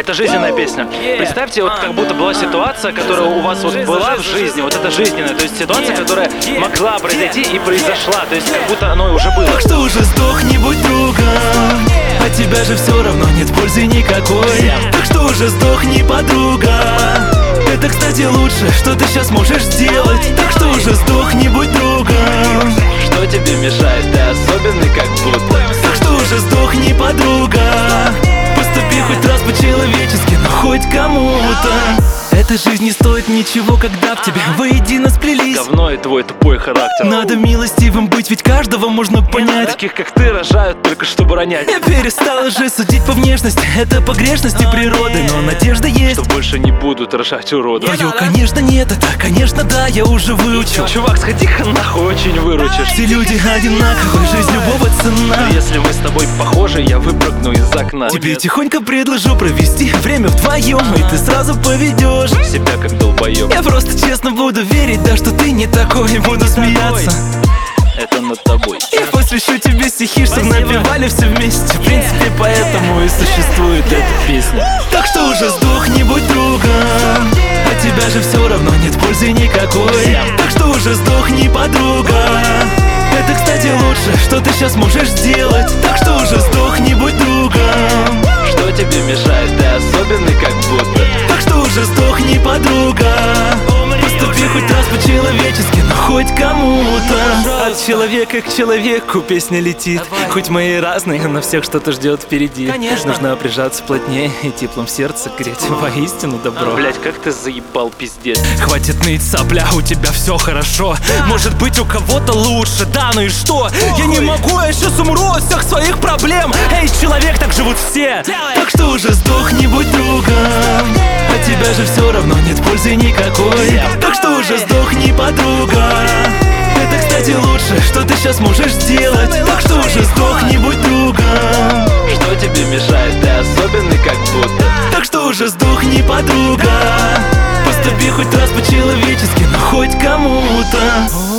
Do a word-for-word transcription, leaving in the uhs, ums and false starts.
Это жизненная песня. Представьте, вот как будто была ситуация, которая у вас вот была в жизни, вот это жизненная, то есть ситуация, которая могла произойти и произошла, то есть как будто оно уже было. Так что уже сдохни, будь другом, от тебя же все равно нет пользы никакой. Так что уже сдохни, подруга, это, кстати, лучше, что ты сейчас можешь сделать. Так что уже сдохни, будь другом. Что тебе мешает, ты особенный как будто. Так что уже сдохни, подруга, поступи хоть раз по-человечески, но хоть кому-то. Эта жизнь не стоит ничего, когда в тебе воедино сплелись. Говно и твой тупой характер. Надо милостивым быть, ведь каждого можно понять. Таких как ты рожают только чтобы ронять. Я перестал уже судить по внешности, это погрешности природы, но надежда есть, что больше не будут рожать уродов. Твое, конечно, нет, это, конечно, да, я уже выучил. Чувак, сходи-ка нахуй, очень выручишь. Все люди одинаковы, жизнь любого цена. Но если мы с тобой похожи, я выпрыгну из окна. Тебе тихонько предложу провести время вдвоем, и ты сразу поведешь себя как долбоёб. Я просто честно буду верить, да, что ты не такой, буду смеяться. Это над тобой. Я посвящу тебе стихи, что напевали все вместе. В принципе, поэтому и существует эта песня. Так что уже сдохни, будь другом, от тебя же все равно нет пользы никакой. Так что уже сдохни, подруга, это, кстати, лучше, что ты сейчас можешь сделать. Так что уже сдохни, будь другом. Что тебе мешает, ты особенный как будто. Так что уже сдохни, подруга, поступи хоть раз по-человечески, но хоть кому-то. От человека к человеку песня летит. Хоть мы и разные, но всех что-то ждет впереди. Конечно. Нужно прижаться плотнее и теплом сердца греть воистину добро. Блять, как ты заебал, пиздец. Хватит ныть, сопля, у тебя все хорошо. Может быть, у кого-то лучше, да, ну и что? Я не могу, я сейчас умру от всех своих проблем. Эй, человек, так живут все. Так что уже сдохни, будь другом, от тебя же все равно нет пользы никакой. Так что уже сдохни, подруга, это, кстати, лучше, что ты сейчас можешь сделать. Так что уже сдохни, будь другом. Что тебе мешает, ты особенный как будто. Так что уже сдохни, подруга, поступи хоть раз по-человечески, но хоть кому-то.